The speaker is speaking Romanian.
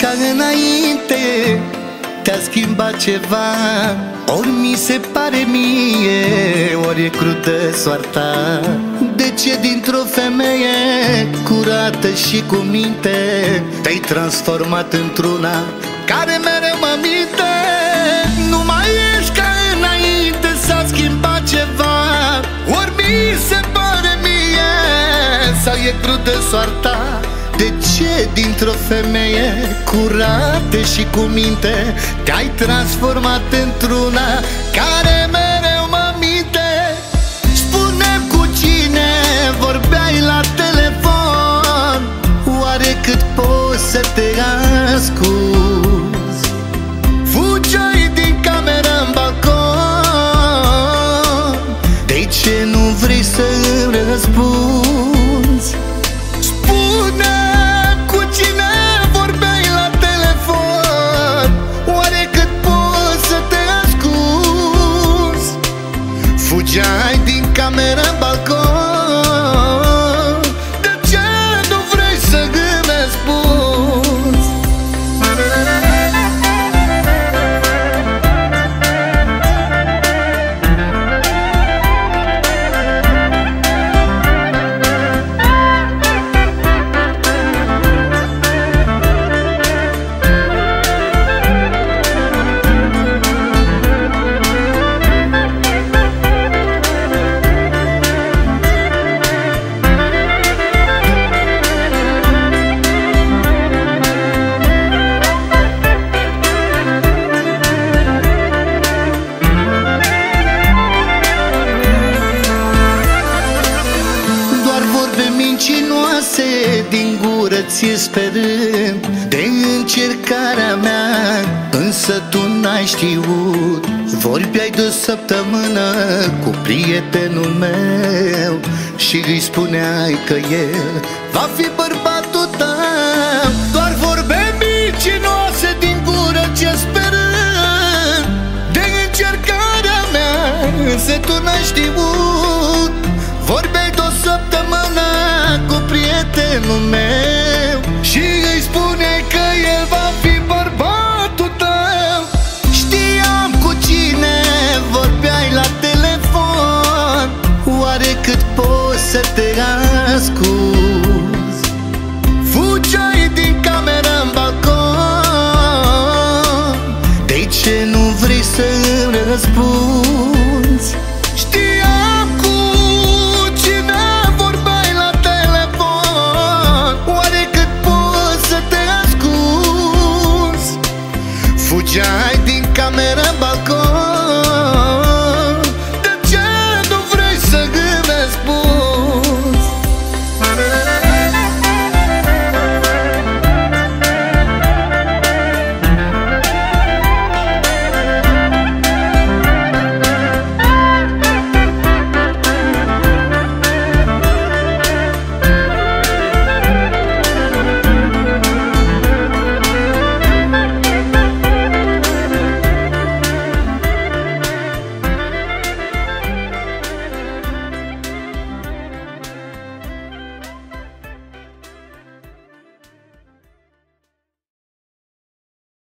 ca înainte, te-a schimbat ceva. Ori mi se pare mie, ori e crudă soarta. De ce dintr-o femeie curată și cu minte te-ai transformat într-una care mereu mă minte? Nu mai ești ca înainte, s-a schimbat ceva. Ori mi se pare mie, sau e crudă soarta. De ce dintr-o femeie curată și cu minte te-ai transformat într-una care mereu mă minte? Spune-mi cu cine vorbeai la telefon, oare cât poți să te ascunzi? Fugeai din cameră în balcon, de ce nu vrei să-mi răspunzi? Spune-mi cu cine vorbeai la telefon, oare cât poți să te ascunzi? Fugeai din cameră în balcon, de ce nu vrei să-mi răspunzi? Mincinoase din gură ți-e sperând de încercarea mea, însă tu n-ai știut. Vorbeai de o săptămână cu prietenul meu și îi spuneai că el va fi bărbatul tău. Doar vorbe mincinoase din gură ți-e sperând de încercarea mea, însă tu n-ai știut. Vorbeai de o săptămână cu prietenul meu și îi spune că el va fi bărbatul tău. Știam cu cine vorbeai la telefon, oare cât poți să te ascunzi? Fugeai din cameră în balcon, de ce nu vrei să-mi răspunzi? Spune-mi cu cine vorbeai la telefon, oare cât poți să te ascunzi? Fugeai din cameră în balcon, de ce nu vrei să-mi răspunzi?